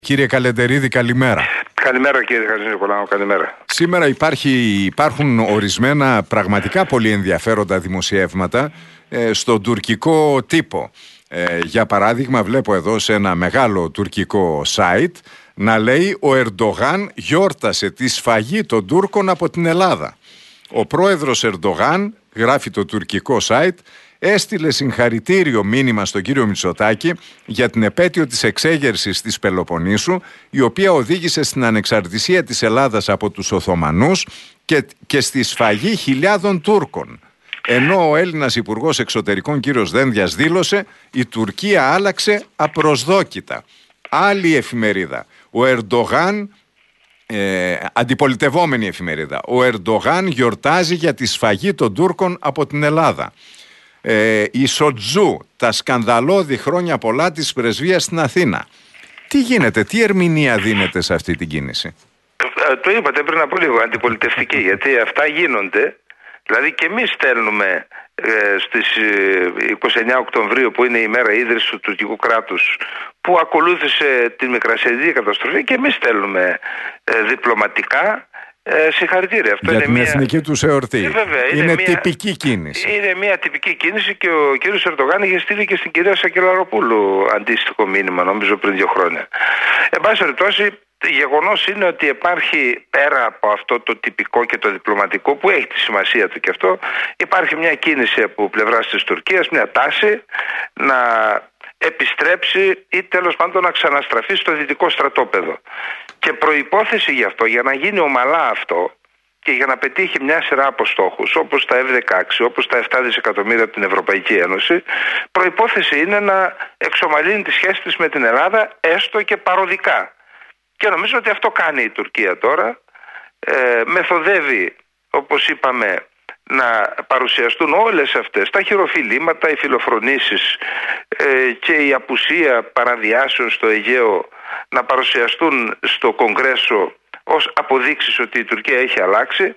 Κύριε Καλεντερίδη, καλημέρα. Καλημέρα κύριε Χατζηνικολάου, καλημέρα. Σήμερα υπάρχουν ορισμένα πραγματικά πολύ ενδιαφέροντα δημοσιεύματα στον τουρκικό τύπο. Για παράδειγμα, βλέπω εδώ σε ένα μεγάλο τουρκικό site να λέει «Ο Ερντογάν γιόρτασε τη σφαγή των Τούρκων από την Ελλάδα». Ο πρόεδρος Ερντογάν, γράφει το τουρκικό site, έστειλε συγχαρητήριο μήνυμα στον κύριο Μητσοτάκη για την επέτειο της εξέγερσης της Πελοποννήσου, η οποία οδήγησε στην ανεξαρτησία της Ελλάδας από τους Οθωμανούς και στη σφαγή χιλιάδων Τούρκων. Ενώ ο Έλληνας Υπουργός Εξωτερικών κύριος Δένδιας δήλωσε «Η Τουρκία άλλαξε απροσδόκητα». Άλλη εφημερίδα, ο Ερντογάν, αντιπολιτευόμενη εφημερίδα, ο Ερντογάν γιορτάζει για τη σφαγή των Τούρκων από την Ελλάδα. Η Σοτζού, τα σκανδαλώδη χρόνια πολλά της πρεσβείας στην Αθήνα. Τι γίνεται, τι ερμηνεία δίνεται σε αυτή την κίνηση? Το είπατε πριν από λίγο, αντιπολιτευτική, γιατί αυτά γίνονται. Δηλαδή και εμείς στέλνουμε στις 29 Οκτωβρίου, που είναι η μέρα ίδρυσης του τουρκικού κράτους, που ακολούθησε την Μικρασιατική καταστροφή, και εμείς στέλνουμε διπλωματικά συγχαρητήρια. Αυτό για είναι την εθνική τους εορτή. Βέβαια, είναι τυπική κίνηση. Είναι μια τυπική κίνηση, και ο κύριος Ερντογάν είχε στείλει και στην κυρία Σακελαροπούλου αντίστοιχο μήνυμα, νομίζω πριν 2 χρόνια. Εν πάση περιπτώσει, γεγονός είναι ότι υπάρχει, πέρα από αυτό το τυπικό και το διπλωματικό που έχει τη σημασία του και αυτό, υπάρχει μια κίνηση από πλευράς της Τουρκίας, μια τάση να επιστρέψει ή τέλος πάντων να ξαναστραφεί στο δυτικό στρατόπεδο. Και προϋπόθεση γι' αυτό, για να γίνει ομαλά αυτό και για να πετύχει μια σειρά από στόχους, όπως τα F-16, όπως τα 7 δισεκατομμύρια από την Ευρωπαϊκή Ένωση, προϋπόθεση είναι να εξομαλύνει τη σχέση της με την Ελλάδα, έστω και παροδικά. Και νομίζω ότι αυτό κάνει η Τουρκία τώρα. Μεθοδεύει, όπως είπαμε, να παρουσιαστούν όλες αυτές τα χειροφιλήματα, οι φιλοφρονήσεις και η απουσία παραδιάσεων στο Αιγαίο να παρουσιαστούν στο Κογκρέσο ως αποδείξεις ότι η Τουρκία έχει αλλάξει.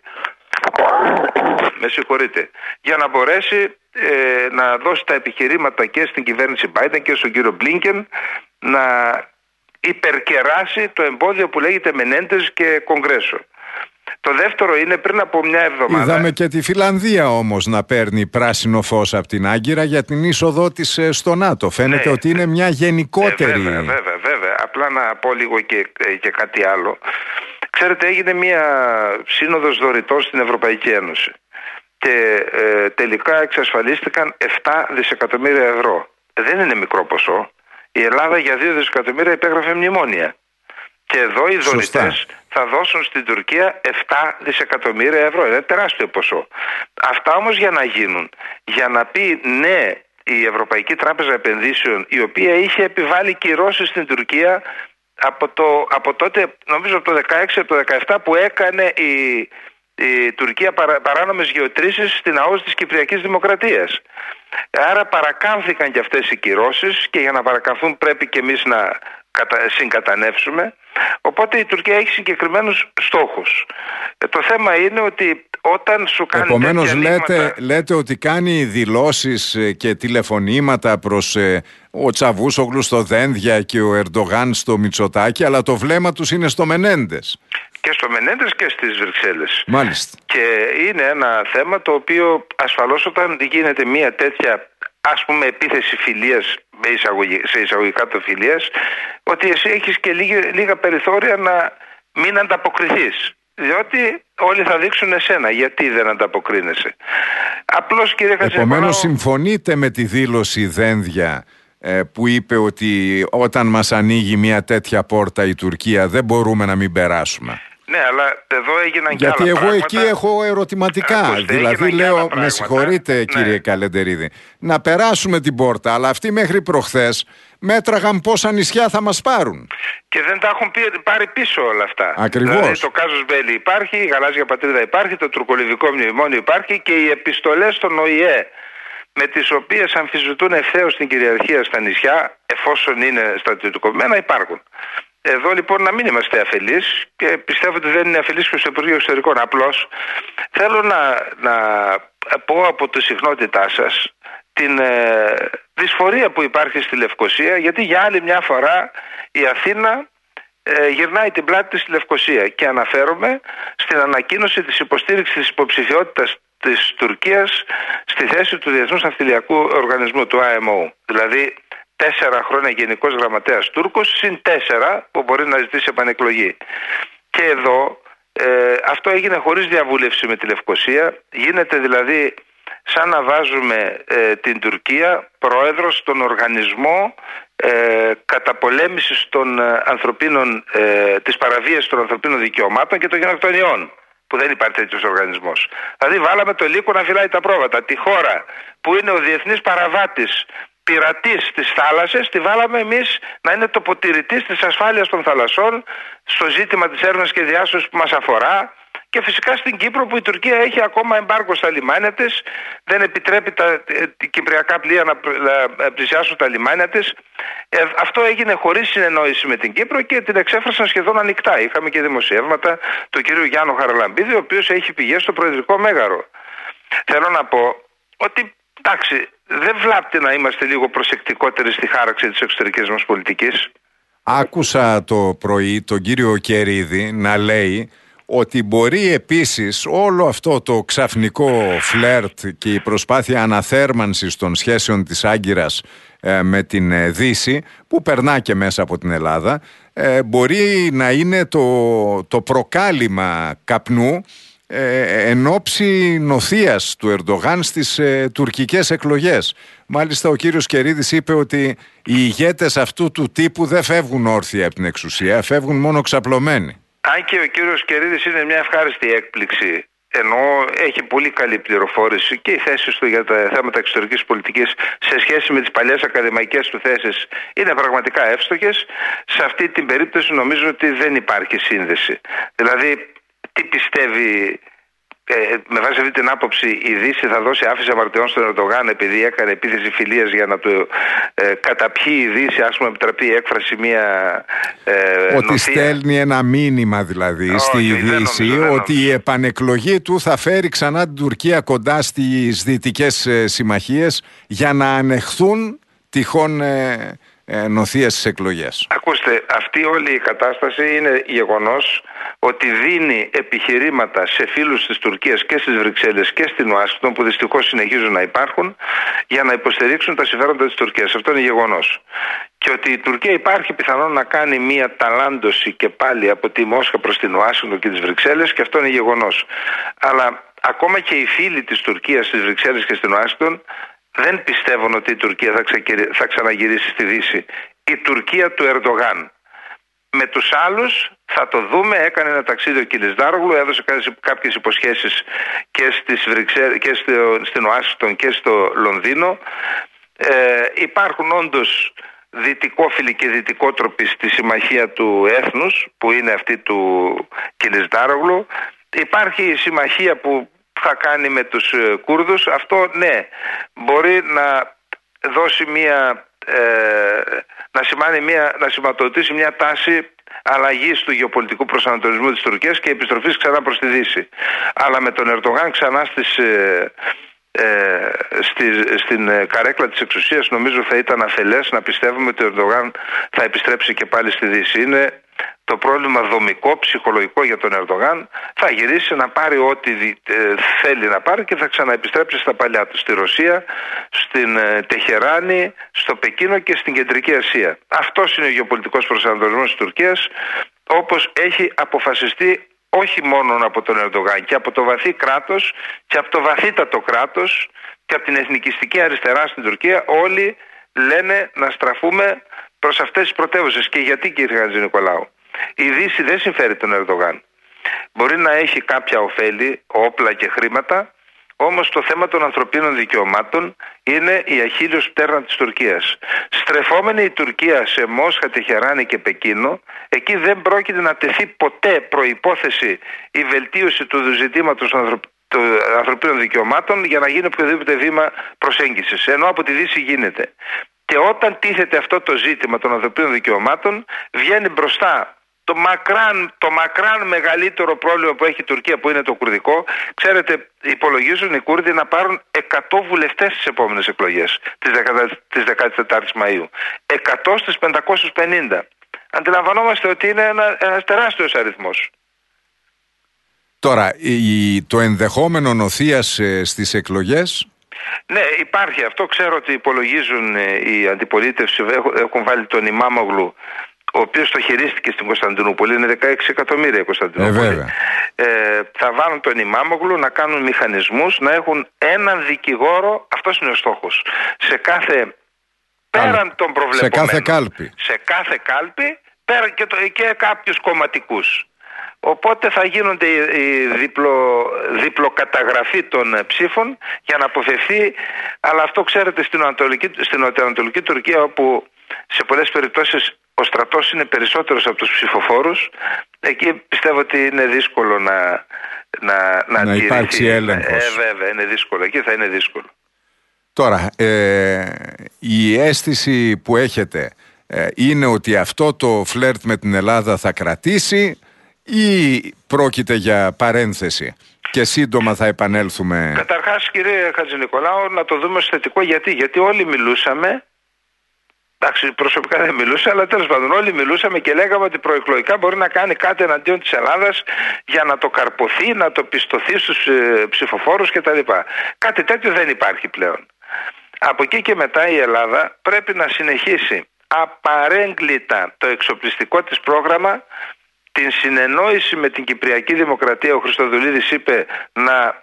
Με συγχωρείτε. Για να μπορέσει να δώσει τα επιχειρήματα και στην κυβέρνηση Biden και στον κύριο Μπλίνκεν να υπερκεράσει το εμπόδιο που λέγεται Μενέντες και Κογκρέσο. Το δεύτερο είναι, πριν από μια εβδομάδα... Είδαμε και τη Φιλανδία όμως να παίρνει πράσινο φως από την Άγκυρα για την είσοδό της στο ΝΑΤΟ. Φαίνεται ότι είναι μια γενικότερη... Βέβαια. Απλά να πω λίγο και κάτι άλλο. Ξέρετε, έγινε μια σύνοδος δωρητών στην Ευρωπαϊκή Ένωση και τελικά εξασφαλίστηκαν 7 δισεκατομμύρια ευρώ. Δεν είναι μικρό ποσό. Η Ελλάδα για 2 δισεκατομμύρια υπέγραφε μνημόνια. Και εδώ οι δωρητές θα δώσουν στην Τουρκία 7 δισεκατομμύρια ευρώ. Είναι τεράστιο ποσό. Αυτά όμως για να γίνουν, για να πει ναι η Ευρωπαϊκή Τράπεζα Επενδύσεων, η οποία είχε επιβάλει κυρώσεις στην Τουρκία από τότε, νομίζω από το 16, από το 17, που έκανε η Τουρκία παράνομες γεωτρήσεις στην ΑΟΣ της Κυπριακής Δημοκρατίας. Άρα παρακάμφθηκαν και αυτές οι κυρώσεις, και για να παρακαμφθούν πρέπει και εμείς να συγκατανεύσουμε. Οπότε η Τουρκία έχει συγκεκριμένους στόχους. Το θέμα είναι ότι όταν σου κάνει... Επομένως λέτε ότι κάνει δηλώσεις και τηλεφωνήματα προς ο Τσαβούσογλου στο Δένδια και ο Ερντογάν στο Μητσοτάκη, αλλά το βλέμμα τους είναι στο Μενέντες. Και στο Μενέντες και στις Βρυξέλλες. Μάλιστα. Και είναι ένα θέμα το οποίο ασφαλώς όταν γίνεται μια τέτοια, ας πούμε, επίθεση φιλίας, σε εισαγωγικά το φιλίας, ότι εσύ έχεις και λίγα περιθώρια να μην ανταποκριθείς. Διότι όλοι θα δείξουν εσένα γιατί δεν ανταποκρίνεσαι. Απλώς, κύριε Χατζηνικολάου... Επομένως συμφωνείτε με τη δήλωση Δένδια που είπε ότι όταν μας ανοίγει μια τέτοια πόρτα η Τουρκία δεν μπορούμε να μην περάσουμε? Ναι, αλλά εδώ έγιναν και γιατί άλλα εγώ πράγματα. Εκεί έχω ερωτηματικά. Δηλαδή λέω, με συγχωρείτε κύριε Καλεντερίδη, να περάσουμε την πόρτα, αλλά αυτοί μέχρι προχθές μέτραγαν πόσα νησιά θα μας πάρουν. Και δεν τα έχουν πάρει πίσω όλα αυτά. Ακριβώς. Δηλαδή το Κάζος Μπέλι υπάρχει, η Γαλάζια Πατρίδα υπάρχει, το τουρκολιβικό μνημόνιο υπάρχει, και οι επιστολές των ΟΗΕ, με τις οποίες αμφισβητούν ευθέως την κυριαρχία στα νησιά, εφόσον είναι στρατιωτικοποιημένα, υπάρχουν. Εδώ λοιπόν να μην είμαστε αφελείς, και πιστεύω ότι δεν είναι αφελείς και στο Υπουργείο Εξωτερικών. Απλώς θέλω να πω από τη συχνότητά σας την δυσφορία που υπάρχει στη Λευκοσία, γιατί για άλλη μια φορά η Αθήνα γυρνάει την πλάτη της στη Λευκοσία. Και αναφέρομαι στην ανακοίνωση της υποστήριξης της υποψηφιότητας της Τουρκίας στη θέση του Διεθνούς Ναυτιλιακού Οργανισμού, του IMO. Δηλαδή 4 χρόνια γενικός γραμματέας Τούρκος συν 4 που μπορεί να ζητήσει επανεκλογή. Και εδώ αυτό έγινε χωρίς διαβούλευση με τη Λευκοσία. Γίνεται δηλαδή σαν να βάζουμε την Τουρκία πρόεδρο στον οργανισμό καταπολέμησης των της παραβίασης των ανθρωπίνων δικαιωμάτων και των γενοκτονιών, που δεν υπάρχει τέτοιος οργανισμός. Δηλαδή βάλαμε το λύκο να φυλάει τα πρόβατα. Τη χώρα που είναι ο διεθνής παραβάτης, πειρατής της θάλασσας, τη βάλαμε εμείς να είναι τοποτηρητής της ασφάλειας των θαλασσών στο ζήτημα της έρευνας και διάσωσης που μας αφορά. Και φυσικά στην Κύπρο, που η Τουρκία έχει ακόμα εμπάργκο στα λιμάνια της, δεν επιτρέπει τα κυπριακά πλοία να πλησιάσουν τα λιμάνια της. Αυτό έγινε χωρίς συνεννόηση με την Κύπρο και την εξέφρασαν σχεδόν ανοιχτά. Είχαμε και δημοσιεύματα του κυρίου Γιάννου Χαραλαμπίδη, ο οποίος έχει πηγές στο Προεδρικό Μέγαρο. Θέλω να πω ότι εντάξει, δεν βλάπτει να είμαστε λίγο προσεκτικότεροι στη χάραξη της εξωτερικής μας πολιτικής. Άκουσα το πρωί τον κύριο Κερίδη να λέει ότι μπορεί επίσης όλο αυτό το ξαφνικό φλερτ και η προσπάθεια αναθέρμανσης των σχέσεων της Άγκυρας με την Δύση, που περνά και μέσα από την Ελλάδα, μπορεί να είναι το προκάλημα καπνού εν ώψη νοθείας του Ερντογάν στις τουρκικές εκλογές. Μάλιστα ο κύριος Κερίδης είπε ότι οι ηγέτες αυτού του τύπου δεν φεύγουν όρθιοι από την εξουσία, φεύγουν μόνο ξαπλωμένοι. Αν και ο κύριος Κερίδης είναι μια ευχάριστη έκπληξη, ενώ έχει πολύ καλή πληροφόρηση και οι θέσεις του για τα θέματα εξωτερικής πολιτικής σε σχέση με τις παλιές ακαδημαϊκές του θέσεις είναι πραγματικά εύστοχες, σε αυτή την περίπτωση νομίζω ότι δεν υπάρχει σύνδεση. Δηλαδή, τι πιστεύει, με βάση αυτή την άποψη, η Δύση θα δώσει άφηση αμαρτιών στον Ερντογάν επειδή έκανε επίθεση φιλίας για να το καταπιεί η Δύση, ας πούμε, επιτραπεί η έκφραση μια ότι νοθεία. Στέλνει ένα μήνυμα δηλαδή στη Δύση ότι η επανεκλογή του θα φέρει ξανά την Τουρκία κοντά στις δυτικές συμμαχίες για να ανεχθούν τυχόν νοθείας στις εκλογές. Ακούστε, αυτή όλη η κατάσταση είναι γεγονός ότι δίνει επιχειρήματα σε φίλους της Τουρκίας και στις Βρυξέλλες και στην Ουάσιγκτον, που δυστυχώς συνεχίζουν να υπάρχουν, για να υποστηρίξουν τα συμφέροντα της Τουρκίας. Αυτό είναι γεγονός. Και ότι η Τουρκία υπάρχει πιθανόν να κάνει μία ταλάντωση και πάλι από τη Μόσχα προς την Ουάσιγκτον και τις Βρυξέλλες, και αυτό είναι γεγονός. Αλλά ακόμα και οι φίλοι της Τουρκίας στις Βρυξέλλες και στην Ουάσιγκτον δεν πιστεύουν ότι η Τουρκία θα ξαναγυρίσει στη Δύση. Η Τουρκία του Ερντογάν. Με τους άλλους θα το δούμε. Έκανε ένα ταξίδι ο Κιλισδάρογλου, έδωσε κάποιες υποσχέσεις και στην Ουάσιγκτον και στο Λονδίνο. Υπάρχουν όντως δυτικόφιλοι και δυτικότροποι στη συμμαχία του έθνους, που είναι αυτή του Κιλισδάρογλου. Υπάρχει η συμμαχία που θα κάνει με τους Κούρδους. Αυτό ναι, μπορεί να δώσει να σηματοδοτήσει μια τάση αλλαγής του γεωπολιτικού προσανατολισμού της Τουρκίας και επιστροφής ξανά προς τη Δύση. Αλλά με τον Ερντογάν ξανά στην καρέκλα της εξουσίας, νομίζω θα ήταν αφελές να πιστεύουμε ότι ο Ερντογάν θα επιστρέψει και πάλι στη Δύση. Είναι το πρόβλημα δομικό, ψυχολογικό για τον Ερντογάν. Θα γυρίσει να πάρει ό,τι θέλει να πάρει και θα ξαναεπιστρέψει στα παλιά του, στη Ρωσία, στην Τεχεράνη, στο Πεκίνο και στην Κεντρική Ασία. Αυτός είναι ο γεωπολιτικός προσανατολισμός της Τουρκίας, όπως έχει αποφασιστεί όχι μόνο από τον Ερντογάν, και από το βαθύ κράτος και από το βαθύτατο κράτος και από την εθνικιστική αριστερά στην Τουρκία. Όλοι λένε να στραφούμε προς αυτές τις πρωτεύουσες. Και γιατί, κύριε Χατζηνικολάου? Η Δύση δεν συμφέρει τον Ερντογάν. Μπορεί να έχει κάποια ωφέλη, όπλα και χρήματα, όμως το θέμα των ανθρωπίνων δικαιωμάτων είναι η αχίλλειος πτέρνα της Τουρκίας. Στρεφόμενη η Τουρκία σε Μόσχα, Τεχεράνη και Πεκίνο, εκεί δεν πρόκειται να τεθεί ποτέ προϋπόθεση η βελτίωση του ζητήματος των ανθρωπίνων δικαιωμάτων για να γίνει οποιοδήποτε βήμα προσέγγισης, ενώ από τη Δύση γίνεται. Και όταν τίθεται αυτό το ζήτημα των ανθρωπίνων δικαιωμάτων, βγαίνει μπροστά το μακράν μεγαλύτερο πρόβλημα που έχει η Τουρκία, που είναι το κουρδικό. Ξέρετε, υπολογίζουν οι Κούρδοι να πάρουν 100 βουλευτές στις επόμενες εκλογές της 14ης Μαΐου. 100 στις 550. Αντιλαμβανόμαστε ότι είναι ένας τεράστιος αριθμός. Τώρα, το ενδεχόμενο νοθείας στις εκλογές... Ναι, υπάρχει αυτό. Ξέρω ότι υπολογίζουν οι αντιπολίτευση, έχουν βάλει τον Ημάμογλου, ο οποίος το χειρίστηκε στην Κωνσταντινούπολη, είναι 16 εκατομμύρια η Κωνσταντινούπολη. Θα βάλουν τον Ημάμογλου να κάνουν μηχανισμούς, να έχουν έναν δικηγόρο, αυτός είναι ο στόχος, σε κάθε, πέραν των προβλεπωμένων. Σε κάθε κάλπη, πέραν και κάποιους κομματικούς. Οπότε θα γίνονται η διπλοκαταγραφή των ψήφων για να αποφευθεί, αλλά αυτό ξέρετε στην νοτιοανατολική Τουρκία, όπου σε πολλές περιπτώσεις ο στρατός είναι περισσότερος από τους ψηφοφόρους, εκεί πιστεύω ότι είναι δύσκολο να υπάρξει έλεγχος. Βέβαια, είναι δύσκολο. Εκεί θα είναι δύσκολο. Τώρα, η αίσθηση που έχετε είναι ότι αυτό το φλερτ με την Ελλάδα θα κρατήσει ή πρόκειται για παρένθεση και σύντομα θα επανέλθουμε? Καταρχάς, κύριε Χατζηνικολάου, να το δούμε ως θετικό. Γιατί όλοι μιλούσαμε, εντάξει, προσωπικά δεν μιλούσα, αλλά τέλος πάντων όλοι μιλούσαμε και λέγαμε ότι προεκλογικά μπορεί να κάνει κάτι εναντίον της Ελλάδας για να το καρποθεί, να το πιστωθεί στους ψηφοφόρους κτλ. Κάτι τέτοιο δεν υπάρχει πλέον. Από εκεί και μετά η Ελλάδα πρέπει να συνεχίσει απαρέγκλητα το εξοπλιστικό της πρόγραμμα, την συνεννόηση με την Κυπριακή Δημοκρατία. Ο Χριστοδουλίδης είπε να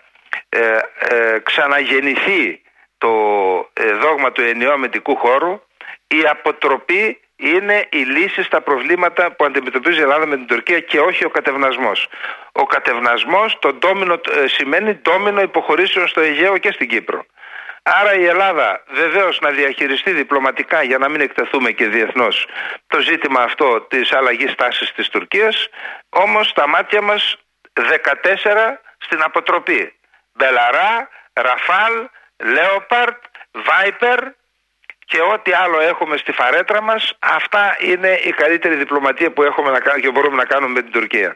ξαναγεννηθεί το δόγμα του ενιαίου αμυντικού χώρου. Η αποτροπή είναι η λύση στα προβλήματα που αντιμετωπίζει η Ελλάδα με την Τουρκία και όχι ο κατευνασμός. Ο κατευνασμός σημαίνει ντόμινο υποχωρήσεων στο Αιγαίο και στην Κύπρο. Άρα η Ελλάδα βεβαίως να διαχειριστεί διπλωματικά, για να μην εκτεθούμε και διεθνώς, το ζήτημα αυτό της αλλαγής τάσης της Τουρκίας, όμως στα μάτια μας 14 στην αποτροπή. Μπελαρά, Ραφάλ, Λέοπαρτ, Βάιπερ και ό,τι άλλο έχουμε στη φαρέτρα μας. Αυτά είναι η καλύτερη διπλωματία που έχουμε να κάνουμε και μπορούμε να κάνουμε με την Τουρκία.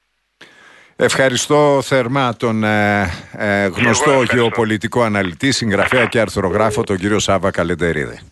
Ευχαριστώ θερμά τον γνωστό γεωπολιτικό αναλυτή, συγγραφέα και αρθρογράφο, τον κύριο Σάββα Καλεντερίδη.